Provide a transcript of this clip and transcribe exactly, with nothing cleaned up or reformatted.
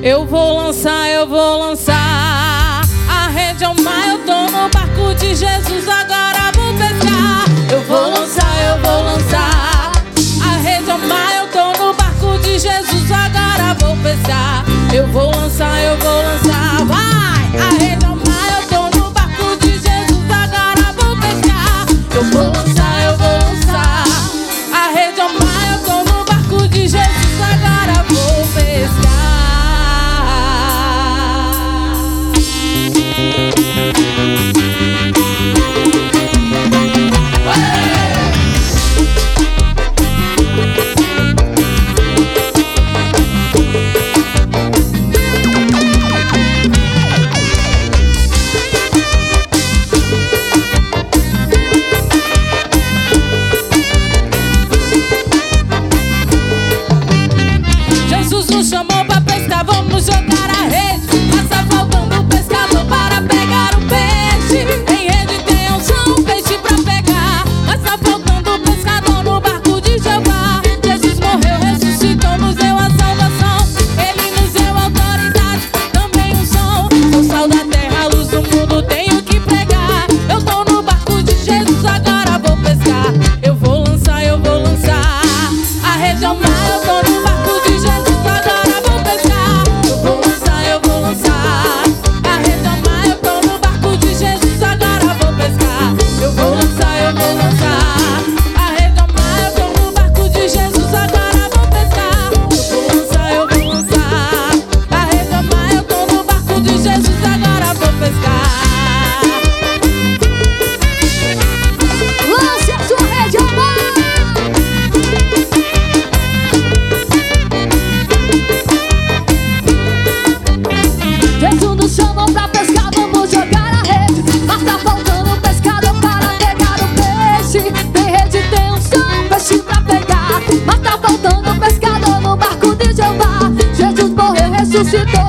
Eu vou lançar, eu vou lançar a rede ao mar. Eu tô no barco de Jesus, agora vou pescar. Eu vou lançar, eu vou lançar a rede ao mar. Eu tô no barco de Jesus, agora vou pescar. Eu vou lançar, eu vou lançar, vai! A rede ao mar, eu tô no barco de Jesus, agora vou pescar. Eu vou lançar, eu vou lançar a rede ao mar. Eu tô no barco de Jesus, agora vou pescar. Jesus nos chamou pra pescar, vamos jogar a rede. Mas tá faltando pescador para pegar o peixe. Em rede tem unção, peixe pra pegar. Mas tá faltando pescador no barco de Jeová. Jesus morreu, ressuscitou, nos deu a salvação. Ele nos deu autoridade, também unção. Sou sal da terra, a luz do mundo, tenho que pregar. Eu tô no barco de Jesus, agora vou pescar. Eu vou lançar, eu vou lançar a rede ao mar. Eu tô no barco de Jesus, agora vou pescar. Eu vou lançar, eu vou lançar a rede ao mar. Eu tô no barco de Jesus, agora vou pescar. Eu vou lançar, eu vou lançar a rede ao mar. Eu tô no barco de Jesus, agora vou pescar. Eu vou lançar, eu vou lançar a rede ao mar. Eu tô no barco de Jesus, agora vou pescar. Lance a sua rede ao mar. Jesus nos chamou pra pescar, vamos jogar a rede. Mas tá faltando pescador para pegar o peixe. Tem rede, tem unção, peixe pra pegar. Mas tá faltando pescador no barco de Jeová. Jesus morreu, ressuscitou,